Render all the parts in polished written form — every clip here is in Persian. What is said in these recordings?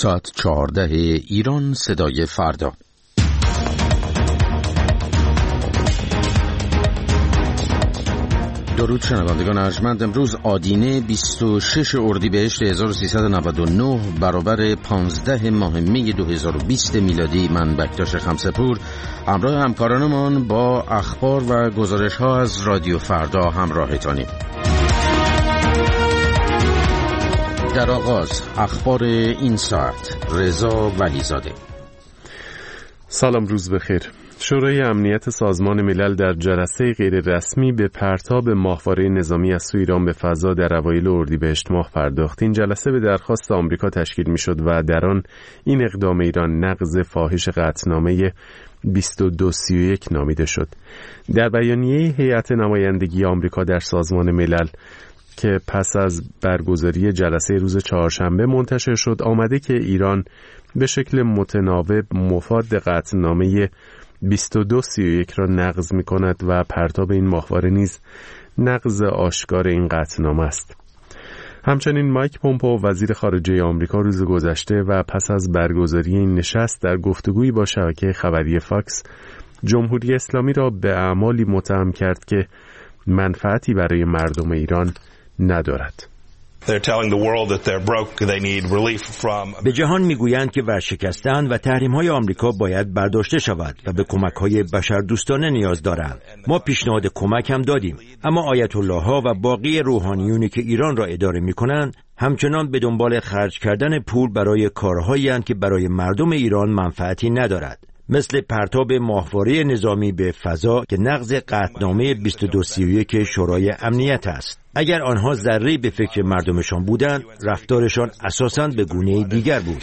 ساعت 14 ایران، صدای فردا. درود شنوندگان ارجمند. امروز آدینه 26 اردیبهشت 1399 برابر 15 ماه می 2020 میلادی. من بکتاش خمسپور همراه همکارانمان با اخبار و گزارش ها از رادیو فردا همراهتانیم. در آغاز اخبار این ساعت. رضا ولیزاده. سلام، روز بخیر. شورای امنیت سازمان ملل در جلسه غیر رسمی به پرتاب ماهواره نظامی از سوی ایران به فضا در اوایل اردیبهشت ماه پرداخت. این جلسه به درخواست آمریکا تشکیل می‌شد و در آن این اقدام ایران نقض فاحش قطعنامه 2231 نامیده شد. در بیانیه هیئت نمایندگی آمریکا در سازمان ملل که پس از برگزاری جلسه روز چهارشنبه منتشر شد، آمده که ایران به شکل متناوب مفاد قطعنامه 2231 را نقض می کند و پرتاب این ماهواره نیز نقض آشکار این قطعنامه است. همچنین مایک پومپئو وزیر خارجه آمریکا روز گذشته و پس از برگزاری این نشست در گفتگویی با شبکه خبری فاکس جمهوری اسلامی را به اعمالی متهم کرد که منفعتی برای مردم ایران ندارد. به جهان میگویند که ورشکستند و تحریم‌های آمریکا باید برداشته شود و به کمک‌های بشردوستانه نیاز دارند. ما پیشنهاد کمک هم دادیم، اما آیت الله‌ها و باقی روحانیونی که ایران را اداره می‌کنند همچنان به دنبال خرج کردن پول برای کارهایی اند که برای مردم ایران منفعتی ندارد، مثل پرتاب ماهواره نظامی به فضا که نقض قطعنامه 2231 شورای امنیت است. اگر آنها ذره‌ای به فکر مردمشان بودند، رفتارشان اساساً به گونه دیگر بود.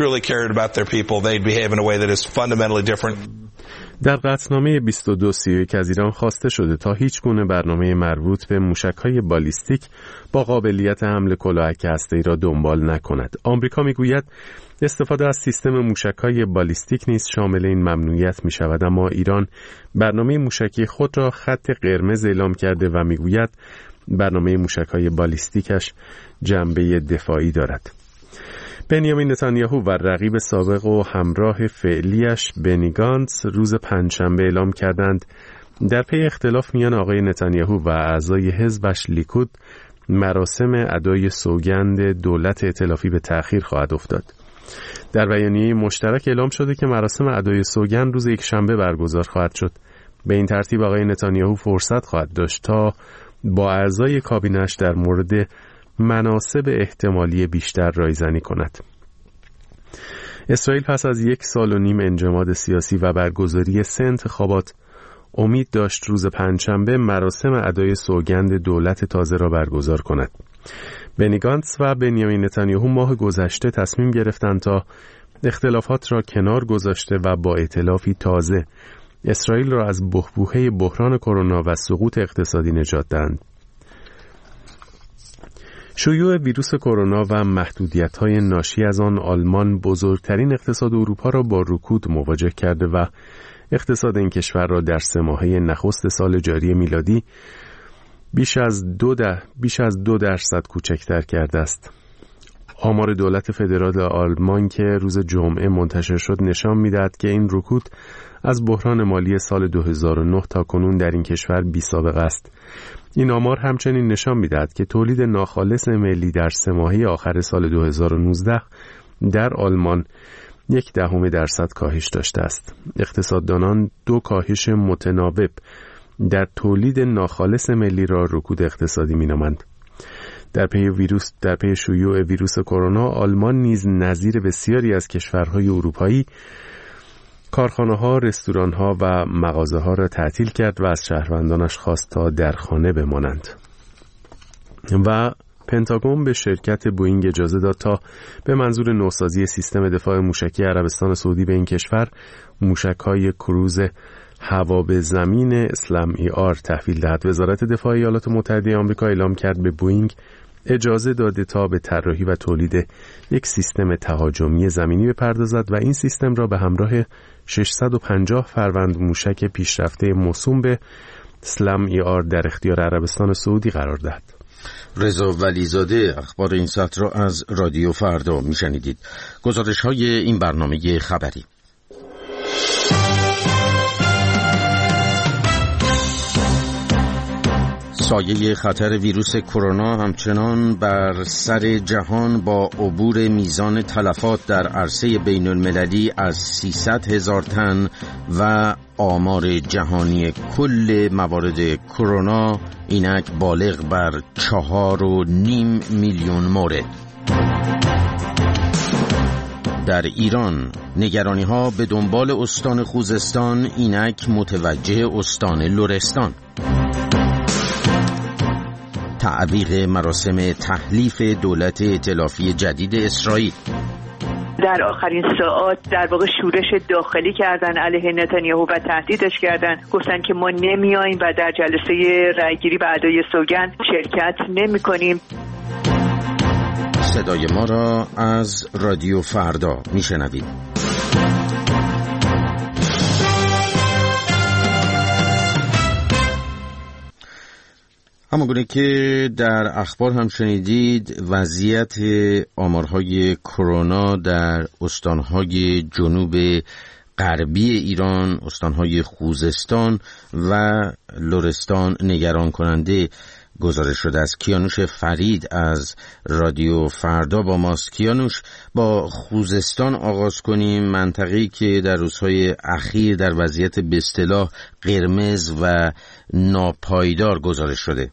در قطعنامه 2231 از ایران خواسته شده تا هیچ گونه برنامه مربوط به موشک‌های بالیستیک با قابلیت حمل کلاهک هسته‌ای را دنبال نکند. آمریکا میگوید استفاده از سیستم موشک‌های بالیستیک نیز شامل این ممنوعیت می‌شود، اما ایران برنامه موشکی خود را خط قرمز اعلام کرده و میگوید برنامه موشک‌های بالیستیکش جنبه دفاعی دارد. بنیامین نتانیاهو و رقیب سابق و همراه فعلیش بنی گانتز روز پنجشنبه اعلام کردند در پی اختلاف میان آقای نتانیاهو و اعضای حزبش لیکود مراسم ادای سوگند دولت ائتلافی به تأخیر خواهد افتاد. در بیانیه مشترک اعلام شده که مراسم ادای سوگند روز یکشنبه برگزار خواهد شد. به این ترتیب آقای نتانیاهو فرصت خواهد داشت تا با اعضای کابینه‌اش در مورد مناسب احتمالی بیشتر رایزنی کند. اسرائیل پس از 1.5 سال انجماد سیاسی و برگزاری 3 انتخابات امید داشت روز پنجشنبه مراسم ادای سوگند دولت تازه را برگزار کند. بنی گانتز و بنیامین نتانیاهو ماه گذشته تصمیم گرفتند تا اختلافات را کنار گذاشته و با ائتلافی تازه اسرائیل را از بحبوحه بحران کرونا و سقوط اقتصادی نجات دهند. شیوع ویروس کرونا و محدودیت‌های ناشی از آن آلمان بزرگترین اقتصاد اروپا را با رکود مواجه کرده و اقتصاد این کشور را در 3 ماهه نخست سال جاری میلادی بیش از 2% کوچکتر کرده است. آمار دولت فدرال آلمان که روز جمعه منتشر شد نشان می‌دهد که این رکود از بحران مالی سال 2009 تا کنون در این کشور بی‌سابقه است. این آمار همچنین نشان می‌دهد که تولید ناخالص ملی در 3 ماهه آخر سال 2019 در آلمان 0.1% کاهش داشته است. اقتصاددانان 2 کاهش متناوب در تولید ناخالص ملی را رکود اقتصادی می‌نامند. در پی شیوع ویروس کرونا آلمان نیز نظیر بسیاری از کشورهای اروپایی کارخانه‌ها، رستوران‌ها و مغازه‌ها را تعطیل کرد و از شهروندانش خواست تا در خانه بمانند. و پنتاگون به شرکت بوئینگ اجازه داد تا به منظور نوسازی سیستم دفاع موشکی عربستان سعودی به این کشور موشک‌های کروز هوا به زمین اسلام ER تحویل دهد. وزارت دفاع ایالات متحده آمریکا اعلام کرد به بوئینگ اجازه داده تا به طراحی و تولید یک سیستم تهاجمی زمینی بپردازد و این سیستم را به همراه 650 فروند موشک پیشرفته موسوم به اسلام ER در اختیار عربستان سعودی قرار دهد. رضا ولیزاده اخبار این ساعت را از رادیو فردا میشنیدید. گزارش های این برنامه خبری. سایه خطر ویروس کرونا همچنان بر سر جهان با عبور میزان تلفات در عرصه بین المللی از 300,000 تن و آمار جهانی کل موارد کرونا اینک بالغ بر 4.5 میلیون مورد. در ایران نگرانی ها به دنبال استان خوزستان اینک متوجه استان لرستان. تعویق مراسم تحلیف دولت ائتلافی جدید اسرائیل. در آخرین ساعات در واقع شورش داخلی کردن علیه نتانیاهو و تهدیدش کردن، گفتن که ما نمیاییم و در جلسه رأیگیری و ادای سوگند شرکت نمی‌کنیم. صدای ما را از رادیو فردا میشنوید. همونگونه که در اخبار هم شنیدید، وضعیت آمارهای کرونا در استانهای جنوب غربی ایران، استانهای خوزستان و لرستان نگران کننده گزارش شده است. کیانوش فرید از رادیو فردا با ماست. کیانوش، با خوزستان آغاز کنیم، منطقه‌ای که در روزهای اخیر در وضعیت به اصطلاح قرمز و ناپایدار گزارش شده.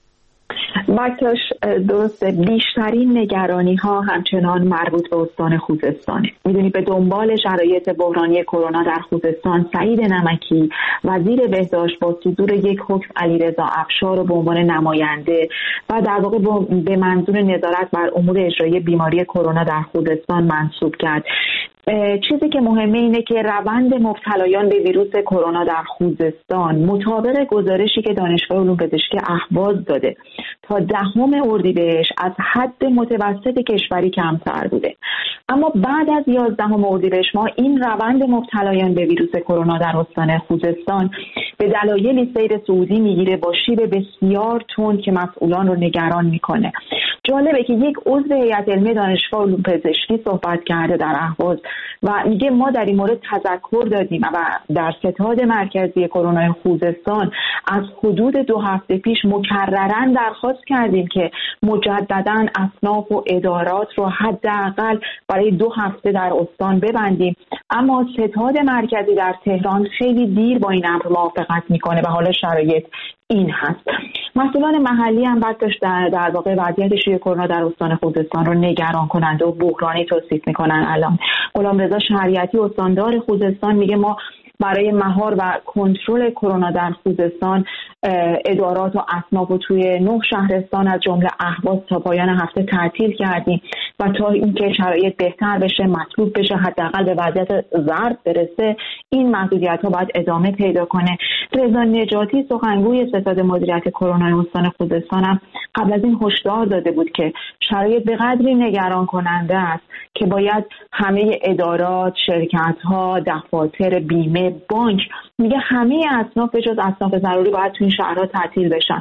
بکتاش درسته، بیشترین نگرانی ها همچنان مربوط به استان خوزستانه. میدونی به دنبال شرایط بحرانی کرونا در خوزستان، سعید نمکی وزیر بهداشت با صدور یک حکم علیرضا افشار رو به عنوان نماینده و در واقع به منظور نظارت بر امور اجرایی بیماری کرونا در خوزستان منصوب کرد. چیزی که مهمه اینه که روند مبتلایان به ویروس کرونا در خوزستان مطابق گزارشی که دانشگاه علوم پزشکی اهواز داده تا 10 اردیبهشت از حد متوسط کشوری کمتر بوده. اما بعد از 11 اردیبهشت ما این روند مبتلایان به ویروس کرونا در استان خوزستان به دلایلی سیر صعودی میگیره با شیب بسیار تند که مسئولان رو نگران میکنه. جالبه که یک عضو هیئت علمی دانشگاه علوم پزشکی صحبت کرده در اهواز و میگه ما در این مورد تذکر دادیم و در ستاد مرکزی کرونا خوزستان از حدود 2 هفته پیش مکرراً درخواست کردیم که مجدداً اصناف و ادارات رو حداقل برای 2 هفته در استان ببندیم، اما ستاد مرکزی در تهران خیلی دیر با این امر موافقت میکنه و حالا شرایط این هست. مسئولان محلی هم بعدش در واقع وضعیت شیوع کرونا در استان خوزستان رو نگران کننده و بحرانی توصیف میکنن. الان غلامرضا شریعتی استاندار خوزستان میگه ما برای مهار و کنترل کرونا در خوزستان ادارات و اصناف رو توی 9 شهرستان از جمله اهواز تا پایان هفته تعطیل کردیم و تا اینکه شرایط بهتر بشه، مطلوب بشه، حداقل به وضعیت زرد برسه، این محدودیت‌ها باید ادامه پیدا کنه. رضا نجاتی سخنگوی ستاد مدیریت کرونا استان خوزستان هم قبل از این هشدار داده بود که شرایط به قدری نگران کننده است که باید همه ادارات، شرکت‌ها، دفاتر بیمه، بانک، میگه همه اصناف به جز اصناف ضروری باید تو این شهرها تعطیل بشن.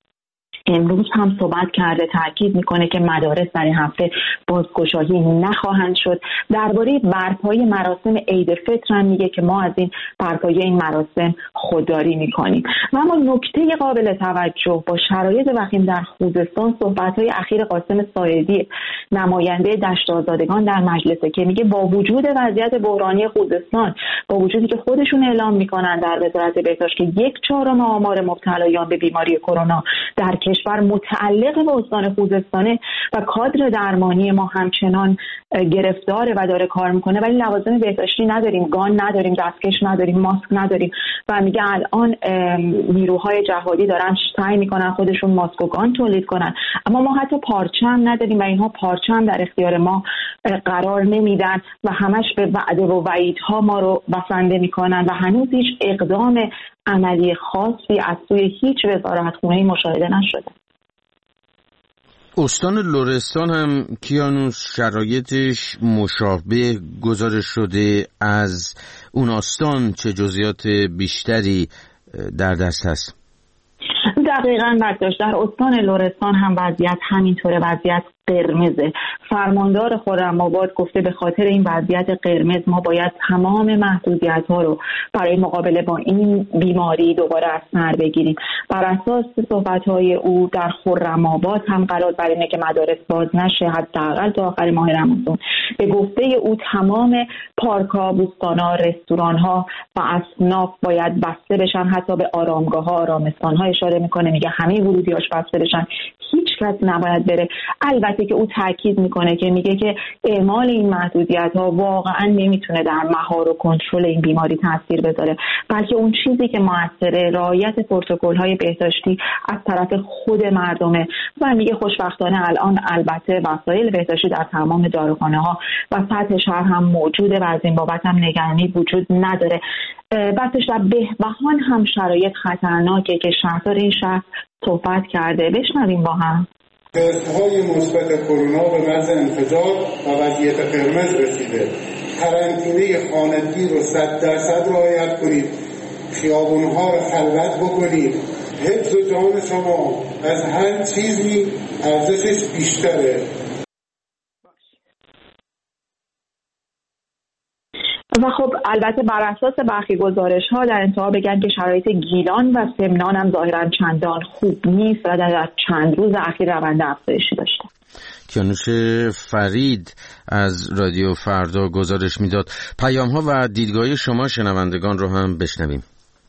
امروز هم صحبت کرده، تاکید میکنه که مدارس در این هفته بازگشایی نخواهند شد. درباره برپایی مراسم عید فطر هم میگه که ما از این برپایی این مراسم خودداری میکنیم. و اما نکته قابل توجه با شرایط وخیم در خوزستان صحبت‌های اخیر قاسم ساعدی نماینده دشت آزادگان در مجلسه که میگه با وجود وضعیت بحرانی خوزستان، با وجودی که خودشون اعلام میکنن در وزارت بهداشت که 1/4 آمار مبتلایان به بیماری کرونا در کشور متعلق به استان خوزستانه و کادر درمانی ما همچنان گرفتاره و داره کار میکنه، ولی لوازم بهداشتی نداریم، گان نداریم، دستکش نداریم، ماسک نداریم و میگه الان نیروهای جهادی دارن سعی میکنن خودشون ماسک و گان تولید کنن، اما ما حتی پارچه نداریم و اینها پارچه هم در اختیار ما قرار نمیدن و همش به وعده و وعیدها ما رو بسنده میکنن و هنوز هیچ اقدام عملی خاصی از سوی هیچ وزارتخونه‌ای مشاهده نشده. استان لرستان هم کیانوش شرایطش مشابه گزارش شده. از اون استان چه جزئیات بیشتری در دست هست؟ دقیقاً برداشت. در استان لرستان هم وضعیت همینطوره، وضعیت قرمزه. فرماندار خرم‌آباد گفته به خاطر این وضعیت قرمز ما باید تمام محدودیت‌ها رو برای مقابله با این بیماری دوباره از سر بگیریم. بر اساس صحبت‌های او در خرم‌آباد هم قرار بر اینه که مدارس باز نشه حداقل تا آخر ماه رمضان. به گفته او تمام پارک‌ها، بوستان‌ها، رستوران‌ها و اصناف باید بسته بشن، حتی به آرامگاه‌ها، آرامستان‌ها اشاره می‌کنه، میگه همه ورودی‌هاش بسته بشن، هیچ کس نباید بره. البته که او تاکید میکنه که میگه که اعمال این محدودیت‌ها واقعا نمیتونه در مهار و کنترل این بیماری تاثیر بذاره، بلکه اون چیزی که موثره رعایت پروتکل‌های بهداشتی از طرف خود مردمه. و میگه خوشبختانه الان البته وسایل بهداشتی در تمام داروخانه‌ها و سطح شهر هم موجوده و از این بابت هم نگرانی وجود نداره. بعدش در بهبهان هم شرایط خطرناکه که شهردار این شهر صحبت کرده. بشنویم با هم. تست‌های مثبت کرونا به محض انفجار و وضعیت قرمز رسیده. قرنطینه خانگی رو 100% رعایت کنید. خیابون‌ها رو خلوت بکنید. حفظ جان شما از هر چیزی ارزشش بیشتره. و خب البته بر اساس برخی گزارش‌ها در انتها بگن که شرایط گیلان و سمنان هم ظاهراً چندان خوب نیست و در چند روز اخیر روند افزایشی داشته. کیانوش فرید از رادیو فردا گزارش میداد. پیام‌ها و دیدگاه شما شنوندگان رو هم بشنویم.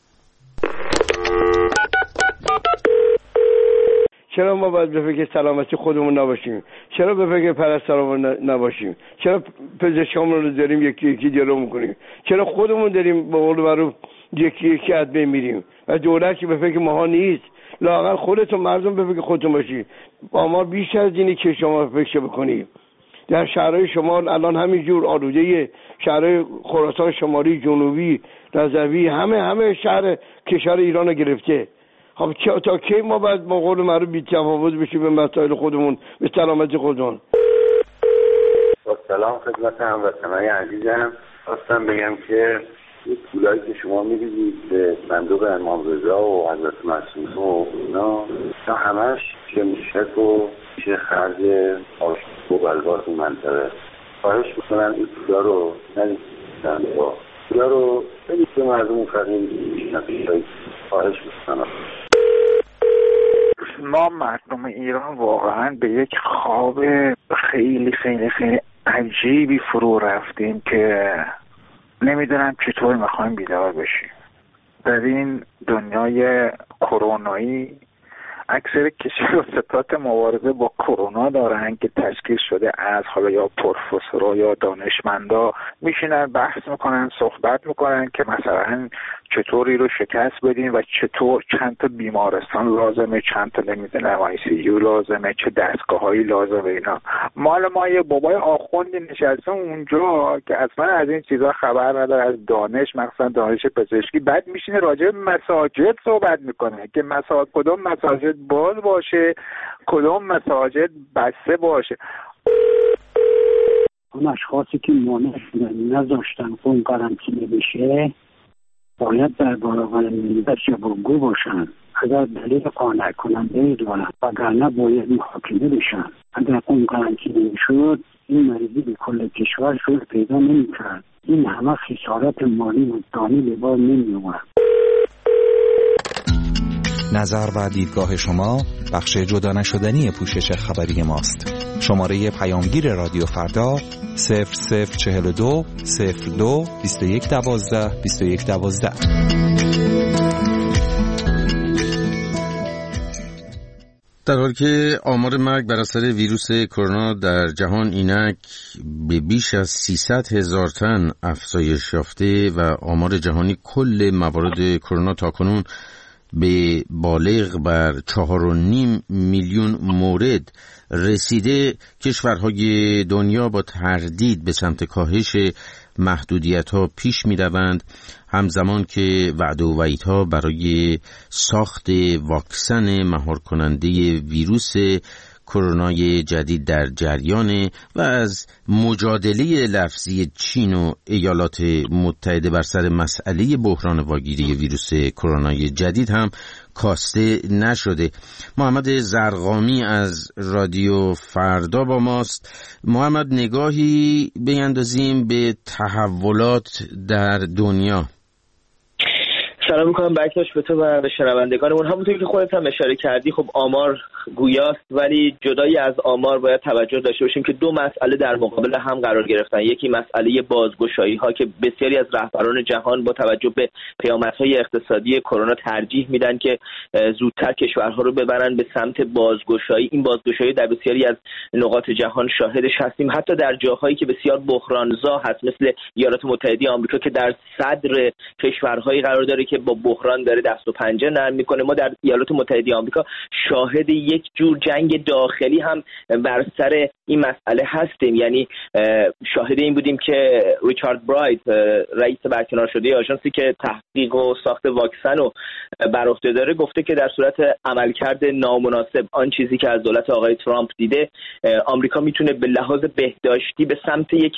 چرا ما باید به فکر سلامتی خودمون نباشیم؟ چرا به فکر پرستارمون نباشیم؟ چرا پزشکامون رو داریم یکی یکی جلو میکنیم؟ چرا خودمون داریم به قول معروف یکی یکی از بین میریم و دولت که به فکر ماها نیست؟ لااقل خودتون مردم به فکر خودتون باشید. با ما بیش از اینی که شما فکر بکنید. در شهرهای شمال الان همینجور آلوده، شهرهای خراسان شمالی، جنوبی، رضوی، همه شهر کشور ایران رو گرفته. خب تا کی ما باید با قول معروف بی‌تفاوت بشیم به مسائل خودمون، به سلامتی خودمون؟ با سلام خدمت هموطنان عزیزم. خواستم بگم که این پولایی که شما می‌ریزید به صندوق امام رضا و حضرت معصومه و اینا تا همش میشه و میشه خرج آشتی و بلباس و منطقه. خواهش میکنم این پولا رو ندیدن با پولا رو بدید به مردم فقیر نفیشایی. خواهش میکنم. ما مردم ایران واقعا به یک خواب خیلی خیلی خیلی عجیبی فرو رفتیم که نمیدونم چطور میخوایم بیدار بشیم. در این دنیای کرونایی اکثر کشورات مبارزه با کرونا دارن که تشکیل شده از حالا یا پروفسورها یا دانشمندا میشینن بحث میکنن، صحبت میکنن که مثلا چطوری رو شکست بدیم و چطور چند تا بیمارستان لازمه، چند تا نمیدونم ICU لازمه، چه دستگاهایی لازمه. اینا مال ما یه بابای آخوندی نشسته اونجا که اصلا از این چیزا خبر نداره، از دانش مثلا دانش پزشکی. بعد میشینه راجع به مساجد صحبت میکنه که کدوم مساجد باز باشه، کدوم مساجد بسته باشه. اون اشخاصی که مانع نذاشتن اون قرنطینه بشه باید در برابر ملت جوابگو باشن. اگر دلیل قانع کننده دارن وگرنه باید محاکمه بشن. اگر اون قرنطینه شد این مریضی به کل کشور شد پیدا نمی‌کرد. این همه خسارت مالی و دانی به بار نمی‌آورد. نظر و دیدگاه شما بخش جدا نشدنی پوشش خبری ماست. شماره پیامگیر رادیو فردا 0042 02 2112 2112. در حالی که آمار مرگ بر اثر ویروس کرونا در جهان اینک به بیش از 300,000 تن افزایش یافته و آمار جهانی کل موارد کرونا تاکنون به بالغ بر 4.5 میلیون مورد رسیده، کشورهای دنیا با تردید به سمت کاهش محدودیت‌ها پیش می‌روند، همزمان که وعده و وعیدها برای ساخت واکسن مهار کننده ویروس کرونای جدید در جریانه و از مجادله لفظی چین و ایالات متحده بر سر مسئله بحران واگیری ویروس کرونای جدید هم کاسته نشده. محمد زرقامی از رادیو فردا با ماست. محمد، نگاهی بیندازیم به تحولات در دنیا. سلام میکنم بکتاش به تو و به شنوندگانمون. همونطور که خودت هم اشاره کردی خب آمار گویاست، ولی جدایی از آمار باید توجه داشته باشیم که دو مسئله در مقابل هم قرار گرفتن. یکی مسئله بازگشایی ها که بسیاری از رهبران جهان با توجه به پیامدهای اقتصادی کرونا ترجیح میدن که زودتر کشورها رو ببرن به سمت بازگشایی. این بازگشایی در بسیاری از نقاط جهان شاهدش هستیم، حتی در جاهایی که بسیار بحرانزا هست مثل ایالات متحده آمریکا که در صدر کشورهایی قرار داره که با بحران داره دست و پنجه نرم میکنه. ما در ایالات متحده آمریکا شاهد یک جور جنگ داخلی هم بر سر این مسئله هستیم. یعنی شاهد این بودیم که ریچارد برایت، رئیس برکنار شده آژانسی که تحقیق و ساخت واکسن رو بر عهده داره، گفته که در صورت عملکرد نامناسب آن چیزی که از دولت آقای ترامپ دیده، آمریکا میتونه به لحاظ بهداشتی به سمت یک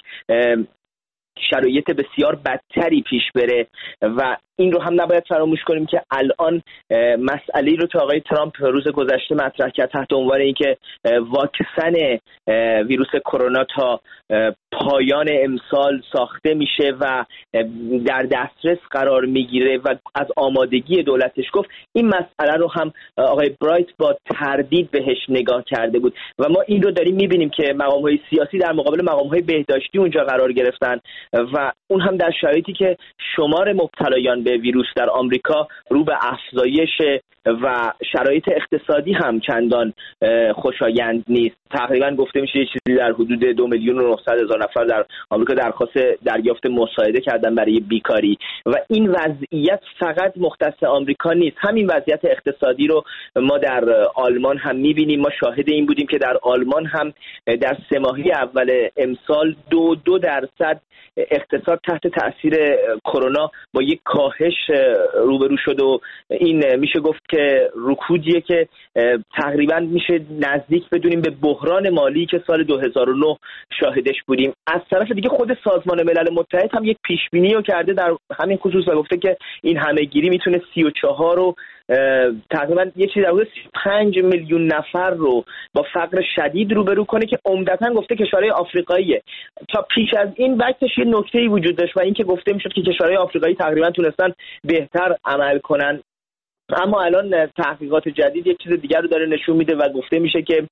شرایط بسیار بدتری پیش بره. و این رو هم نباید فراموش کنیم که الان مسئله‌ای رو که آقای ترامپ روز گذشته مطرح کرد تحت عنوان اینکه واکسن ویروس کرونا تا پایان امسال ساخته میشه و در دسترس قرار میگیره و از آمادگی دولتش گفت، این مسئله رو هم آقای برایت با تردید بهش نگاه کرده بود و ما این رو داریم میبینیم که مقام‌های سیاسی در مقابل مقام‌های بهداشتی اونجا قرار گرفتن و اون هم در شرایطی که شمار مبتلایان به ویروس در آمریکا رو به افزایش و شرایط اقتصادی هم چندان خوشایند نیست. تقریبا گفته میشه یه چیزی در حدود 2,900,000 نفر در آمریکا درخواست دریافت مساعده کردن برای بیکاری و این وضعیت فقط مختص آمریکا نیست. همین وضعیت اقتصادی رو ما در آلمان هم میبینیم. ما شاهد این بودیم که در آلمان هم در 3 ماهه اول امسال 2% اقتصاد تحت تأثیر کرونا با یک کاهش روبرو شد و این میشه گفت که رکودیه که تقریبا میشه نزدیک بدونیم به بحران مالی که سال 2009 شاهدش بودیم. از طرف دیگه خود سازمان ملل متحد هم یک پیشبینی رو کرده در همین خصوص و گفته که این همهگیری میتونه 34 رو تقریبا یه چیزی در حدود 35 میلیون نفر رو با فقر شدید روبرو کنه که عمدتاً گفته کشورهای آفریقاییه. تا پیش از این وقتش یه نکته‌ای وجود داشت و این که گفته میشد که کشورهای آفریقایی تقریبا تونستن بهتر عمل کنن، اما الان تحقیقات جدید یک چیز دیگر رو داره نشون میده و گفته میشه که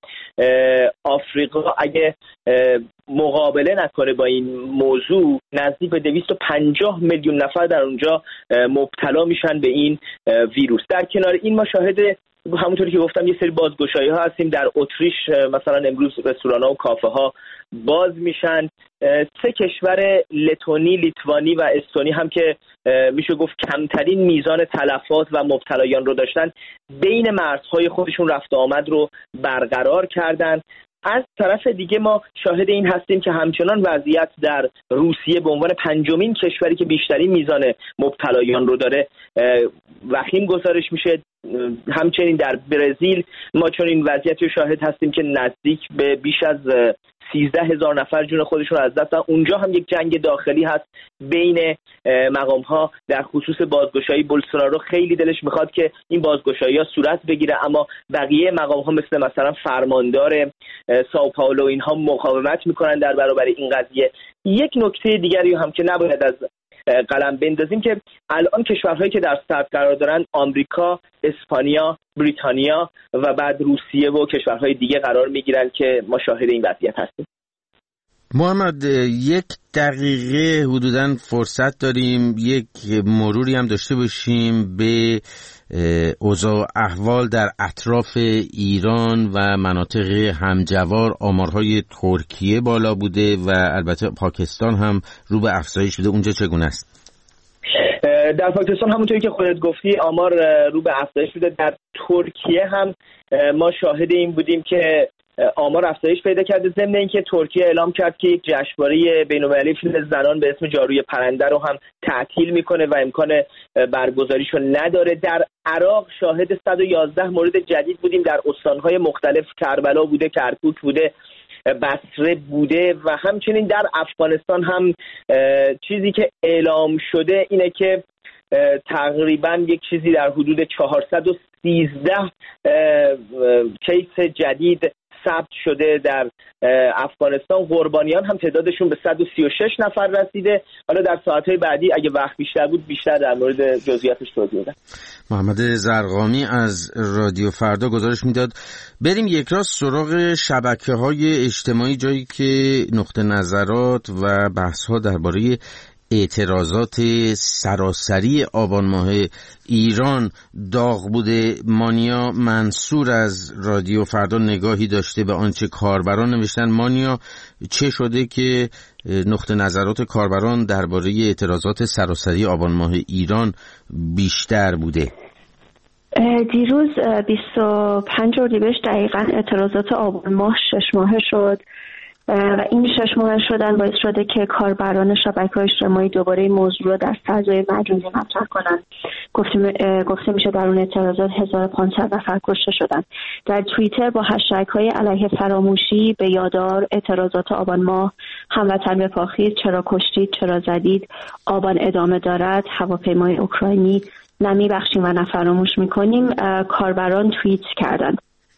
آفریقا اگه مقابله نکنه با این موضوع نزدیک به 250 میلیون نفر در اونجا مبتلا میشن به این ویروس. در کنار این ما شاهد همونطوری که گفتم یه سری بازگشایی ها هستیم. در اتریش مثلا امروز رستوران ها و کافه ها باز میشن. 3 کشور لتونی، لیتوانی و استونی هم که میشه گفت کمترین میزان تلفات و مبتلایان رو داشتن بین مرزهای خودشون رفت آمد رو برقرار کردن. از طرف دیگه ما شاهد این هستیم که همچنان وضعیت در روسیه به عنوان 5مین کشوری که بیشترین میزان مبتلایان رو داره وخیم گزارش میشه. همچنین در برزیل ما چون این وضعیتی رو شاهد هستیم که نزدیک به بیش از 13,000 نفر جون خودشون رو از دست دادن. اونجا هم یک جنگ داخلی هست بین مقام ها در خصوص بازگشایی. بولسونارو خیلی دلش میخواد که این بازگشایی ها صورت بگیره، اما بقیه مقام ها مثلا فرماندار ساو پائولو اینها مقاومت میکنن در برابر این قضیه. یک نکته دیگری هم که نباید از قلم بندازیم که الان کشورهایی که در صدر قرار دارن آمریکا، اسپانیا، بریتانیا و بعد روسیه و کشورهای دیگه قرار میگیرن که ما شاهد این وضعیت هستیم. محمد، 1 دقیقه حدوداً فرصت داریم یک مروری هم داشته باشیم به اوضاع احوال در اطراف ایران و مناطق همجوار. آمارهای ترکیه بالا بوده و البته پاکستان هم رو به افزایش بوده. اونجا چگونه است؟ در پاکستان همونطوری که خودت گفتی آمار رو به افزایش بوده. در ترکیه هم ما شاهد این بودیم که آمار افزایش پیدا کرده. ضمن اینکه ترکیه اعلام کرد که یک جشنواره بین‌المللی فیلم زنان به اسم جاروی پرنده رو هم تعطیل میکنه و امکان برگزاریشو نداره. در عراق شاهد 111 مورد جدید بودیم در استانهای مختلف، کربلا بوده، کرکوک بوده، بصره بوده و همچنین در افغانستان هم چیزی که اعلام شده اینه که تقریبا یک چیزی در حدود 413 کیس جدید ثبت شده در افغانستان. قربانیان هم تعدادشون به 136 نفر رسیده. حالا در ساعتهای بعدی اگه وقت بیشتر بود بیشتر در مورد جزئیاتش توضیح بدم. محمد زرقامی از رادیو فردا گزارش میداد. بریم یک راست سراغ شبکه‌های اجتماعی، جایی که نقطه نظرات و بحث‌ها درباره اعتراضات سراسری آبان ماه ایران داغ بوده. مانیا منصور از رادیو فردا نگاهی داشته به آنچه کاربران نوشتن. مانیا، چه شده که نقطه نظرات کاربران درباره اعتراضات سراسری آبان ماه ایران بیشتر بوده؟ دیروز 25 اردیبهشت دقیقاً اعتراضات آبان ماه 6 ماهه شد و این 6 ماه شدن باعث شده که کاربران شبکه‌های اجتماعی دوباره این موضوع رو در فضای مجازی مطرح کنند. گفته میشه در اون اعتراضات 1500 نفر کشته شدن. در توییتر با هشتگ‌های علیه فراموشی به یادار اعتراضات آبان ماه، هموطن بپاخید، چرا کشتید، چرا زدید، آبان ادامه دارد، هواپیمای اوکراینی، نمیبخشیم و نفراموش میکنیم، کاربران توییت کردند.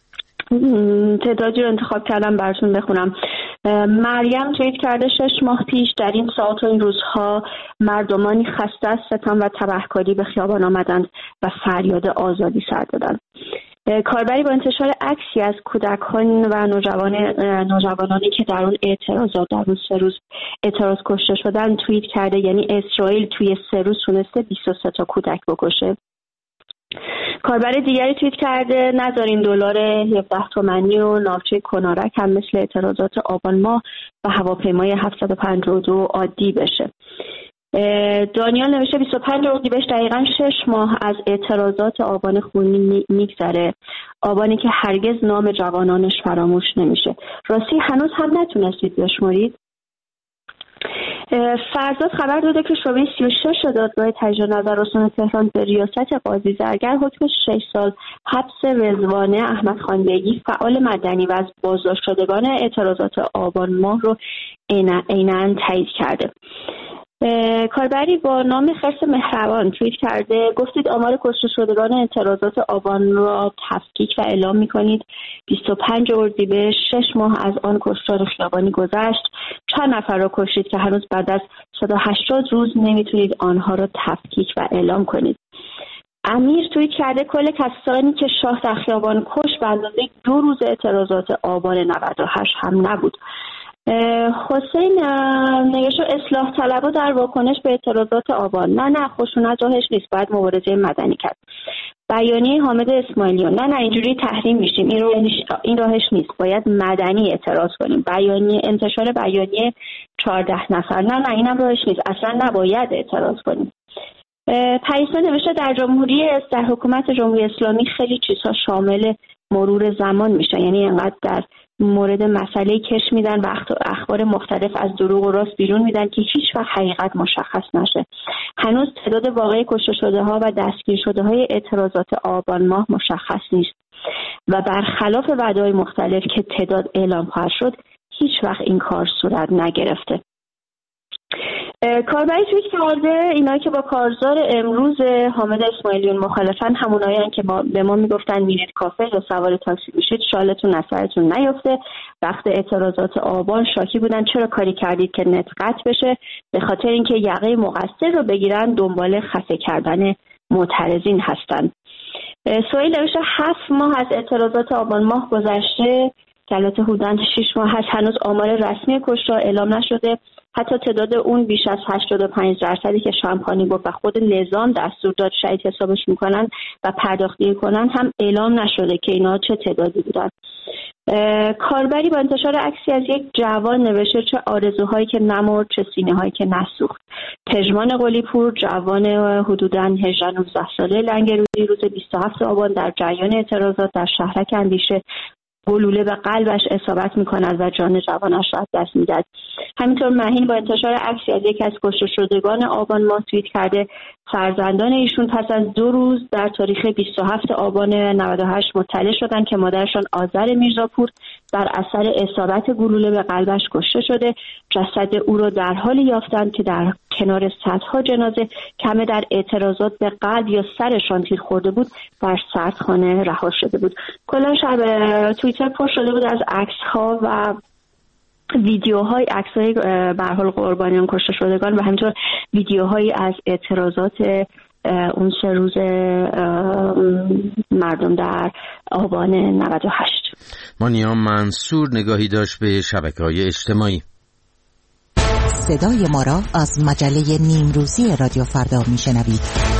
تعدادی رو انتخاب کردم براتون بخونم. مریم توییت کرده 6 ماه پیش در این ساعت و این روزها مردمانی خسته از ستم و تبهکاری به خیابان آمدند و فریاد آزادی سر دادند. کاربری با انتشار عکسی از کودکان و نوجوانانی که در اون اعتراضات در اون 3 روز اعتراض کشته شدن توییت کرده، یعنی اسرائیل توی 3 روز تونسته 23 تا کودک بکشه. کاربر دیگری توییت کرده نذارین دلار 17 تومانی و ناوچه کنارک هم مثل اعتراضات آبان ماه و هواپیمای 752 عادی بشه. دانیال نوشته 25 اردیبهشت دقیقاً 6 ماه از اعتراضات آبان خونی میگذره، آبانی که هرگز نام جوانانش فراموش نمیشه. راستی هنوز هم نتونستید بشمرید؟ فرزاد خبر داده که شعبه 36 دادگاه تجدید نظر استان تهران به ریاست قاضی زرگر حکم 6 سال حبس رضوانه احمد خانبگی فعال مدنی و از بازداشت شدگان اعتراضات آبان ماه رو عیناً تایید کرده. کاربری با نام خرس مهربان توییت کرده گفتید آمار کشته شدگان اعتراضات آبان را تفکیک و اعلام می‌کنید. 25 اردیبهشت 6 ماه از آن کشتار خیابانی گذشت. چند نفر را کشتید که هنوز بعد از 180 روز نمیتونید آنها را تفکیک و اعلام کنید. امیر توییت کرده کل کسانی که شاه در خیابان کشت به اندازه 2 روز اعتراضات آبان 98 هم نبود. حسین نگشو اصلاح طلبها در واکنش به اعتراضات آبان. نه خشونت راهش نیست، باید مبارزه مدنی کرد. بیانیه حامد اسماعیلیون نه اینجوری تحریم میشیم، این راهش نیست، باید مدنی اعتراض کنیم. انتشار بیانیه 14 نفر نه اینم راهش نیست، اصلا نباید اعتراض کنیم. پریسا نوشته در حکومت جمهوری اسلامی خیلی چیزها شامل مرور زمان میشه، یعنی انقدر در مورد مسئله کش میدن و اخبار مختلف از دروغ و راست بیرون میدن که هیچ وقت حقیقت مشخص نشه. هنوز تعداد واقعی کشته شده ها و دستگیر شده های اعتراضات آبان ماه مشخص نیست و برخلاف وعده‌های مختلف که تعداد اعلام خواهد شد هیچ وقت این کار صورت نگرفته. کاربری توییت کرده اینایی که با کارزار امروز حامد اسماعیلیون مخالفن همونایین که به ما میگفتن میرید کافه یا سوار تاکسی میشید شالتون از سرتون نیفته. وقت اعتراضات آبان شاکی بودن چرا کاری کردید که نت قطع بشه، به خاطر اینکه یقه مقصر رو بگیرن دنبال خفه کردن معترضین هستن. سویل نوشته 7 ماه از اعتراضات آبان ماه گذشته، البته حدوداً 6 ماه هست، هنوز آمار رسمی کشته اعلام نشده. حتی تعداد اون بیش از 85% که شامپانی گفت و خود نظام دستور داد شهید حسابش میکنن و پرداختی کنن هم اعلام نشده که اینا چه تعدادی بودن. کاربری با انتشار عکسی از یک جوان نوشته چه آرزوهایی که نمرد، چه سینه‌هایی که نسوخت. پژمان قلی‌پور جوان حدوداً 18-19 ساله لنگرودی روز 27 آبان در جریان اعتراضات در شهرک اندیشه گلوله به قلبش اصابت می‌کند و جان جوانش را از دست می‌دهد. همینطور مهین با انتشار عکسی از یکی از کشته شدگان آبان ماه توییت کرده فرزندان ایشون پس از 2 روز در تاریخ 27 آبان 98 مطلع شدند که مادرشان آذر میرزاپور در اثر اصابت گلوله به قلبش کشته شده. جسد او را در حالی یافتند که در کنار صدها جنازه کمه در اعتراضات به قلب یا سرشان تیر خورده بود در سردخانه رها شده بود. کلا شب توییتر پر شده بود از عکس‌ها و ویدیوهای، عکس‌های به هر حال قربانیان کشته شدگان و همینطور ویدیوهایی از اعتراضات اون 3 روز مردم در آبان 98. مانیا منصور نگاهی داشت به شبکه‌های اجتماعی. صدای ما را از مجله نیمروزی رادیو فردا میشنوید.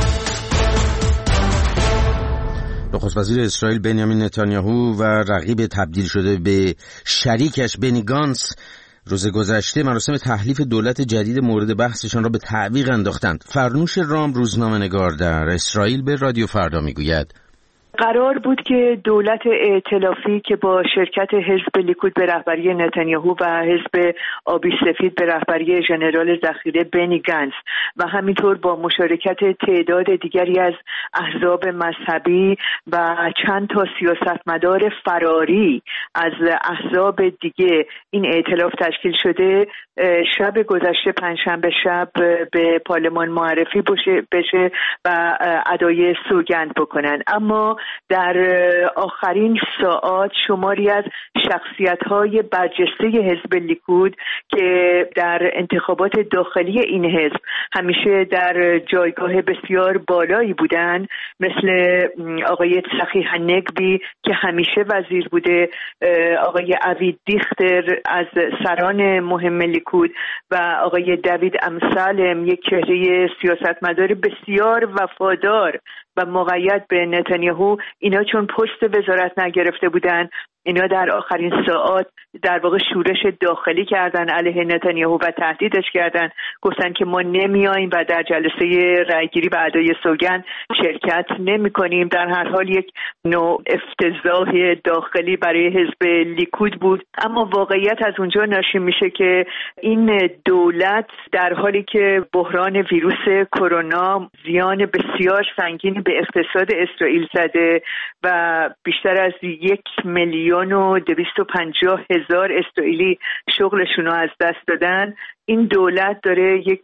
نخست وزیر اسرائیل بنیامین نتانیاهو و رقیب تبدیل شده به شریکش بنی گانتس روز گذشته مراسم تحلیف دولت جدید مورد بحثشان را به تعویق انداختند. فرنوش رام روزنامه‌نگار در اسرائیل به رادیو فردا میگوید قرار بود که دولت ائتلافی که با شرکت حزب لیکود به رهبری نتانیاهو و حزب آبی سفید به رهبری ژنرال ذخیره بنی گانتس و همینطور با مشارکت تعداد دیگری از احزاب مذهبی و چند تا سیاستمدار فراری از احزاب دیگه این ائتلاف تشکیل شده، شب گذشته پنجشنبه شب به پارلمان معرفی بشه و ادای سوگند بکنن. اما در آخرین ساعات شماری از شخصیت‌های برجسته حزب لیکود که در انتخابات داخلی این حزب همیشه در جایگاه بسیار بالایی بودن، مثل آقای چخی هنگبی که همیشه وزیر بوده، آقای اوید دیختر از سران مهم لیکود و آقای دوید امسالم، یک چهره سیاستمدار بسیار وفادار و مقید به نتانیاهو، اینا چون پست وزارت نگرفته بودن، اینا در آخرین ساعات در واقع شورش داخلی کردن علیه نتانیاهو و تهدیدش کردن، گفتن که ما نمیاییم و در جلسه رأیگیری به ادای سوگند شرکت نمی‌کنیم. در هر حال یک نوع افتضاح داخلی برای حزب لیکود بود. اما واقعیت از اونجا ناشی میشه که این دولت در حالی که بحران ویروس کرونا زیان بسیار سنگینی به اقتصاد اسرائیل زده و بیشتر از 1,250,000 اسرائیلی شغلشون رو از دست دادن، این دولت داره یک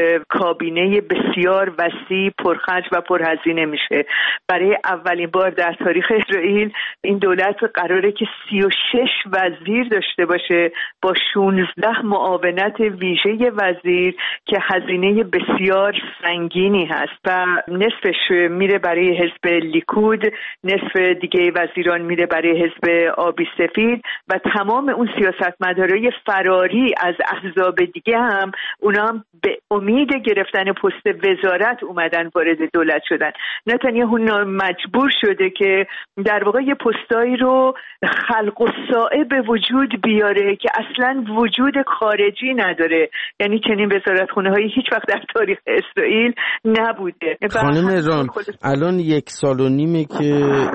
کابینه بسیار وسیع، پرخرج و پرهزینه میشه. برای اولین بار در تاریخ اسرائیل این دولت قراره که 36 وزیر داشته باشه با 16 معاونت ویژه وزیر که هزینه بسیار سنگینی هست و نصفش میره برای حزب لیکود، نصف دیگه وزیران میره برای حزب آبی سفید و تمام اون سیاستمدارای فراری از احزاب دیگه هم اونا هم به امید گرفتن پست وزارت اومدن وارد دولت شدن. نتانیاهو مجبور شده که در واقع یه پستایی رو خلق الساعه به وجود بیاره که اصلا وجود خارجی نداره، یعنی چنین وزارتخونه هایی هیچ وقت در تاریخ اسرائیل نبوده. خانم رام، الان 1.5 سال که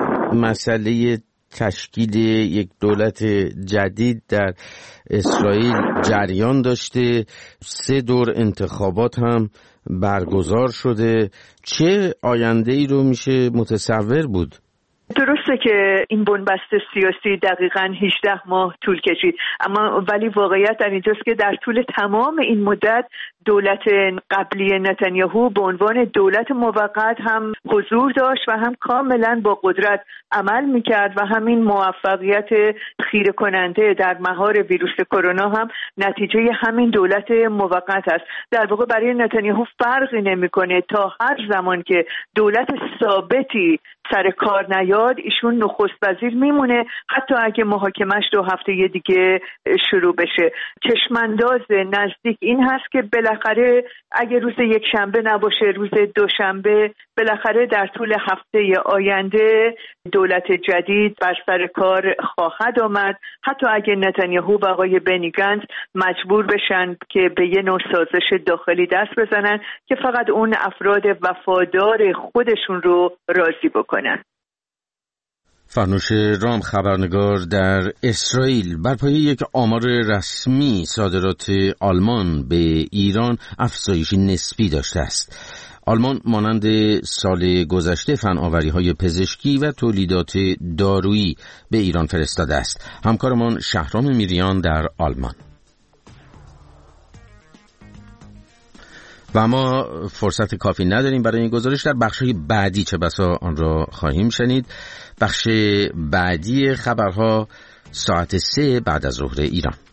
مسئله تشکیل یک دولت جدید در اسرائیل جریان داشته، 3 دور انتخابات هم برگزار شده. چه آینده‌ای رو میشه متصور بود؟ درسته که این بنبست سیاسی دقیقاً 18 ماه طول کشید، اما ولی واقعیت در اینجاست که در طول تمام این مدت دولت قبلی نتانیاهو به عنوان دولت موقت هم حضور داشت و هم کاملا با قدرت عمل میکرد و همین موفقیت خیره کننده در مهار ویروس کرونا هم نتیجه همین دولت موقت است. در واقع برای نتانیاهو فرقی نمیکنه، تا هر زمان که دولت ثابتی سر کار نیاد ایشون نخست وزیر میمونه، حتی اگه محاکمش 2 هفته دیگه شروع بشه. چشمانداز نزدیک این هست که بالاخره اگه روز یک شنبه نباشه، روز دوشنبه، بالاخره در طول هفته آینده دولت جدید بر سر کار خواهد آمد، حتی اگه نتانیاهو و آقای بنی گانتس مجبور بشن که به یه نوع سازش داخلی دست بزنن که فقط اون افراد وفادار خودشون رو راضی بکنن. فرنوش رام خبرنگار در اسرائیل بر پایه یک آمار رسمی صادرات آلمان به ایران افزایش نسبی داشته است. آلمان مانند سال گذشته فناوری‌های پزشکی و تولیدات دارویی به ایران فرستاده است. همکارمان شهرام میریان در آلمان. و ما فرصت کافی نداریم برای این گزارش. در بخش‌های بعدی چه بسا آن را خواهیم شنید. بخش بعدی خبرها ساعت 3 بعد از ظهر ایران.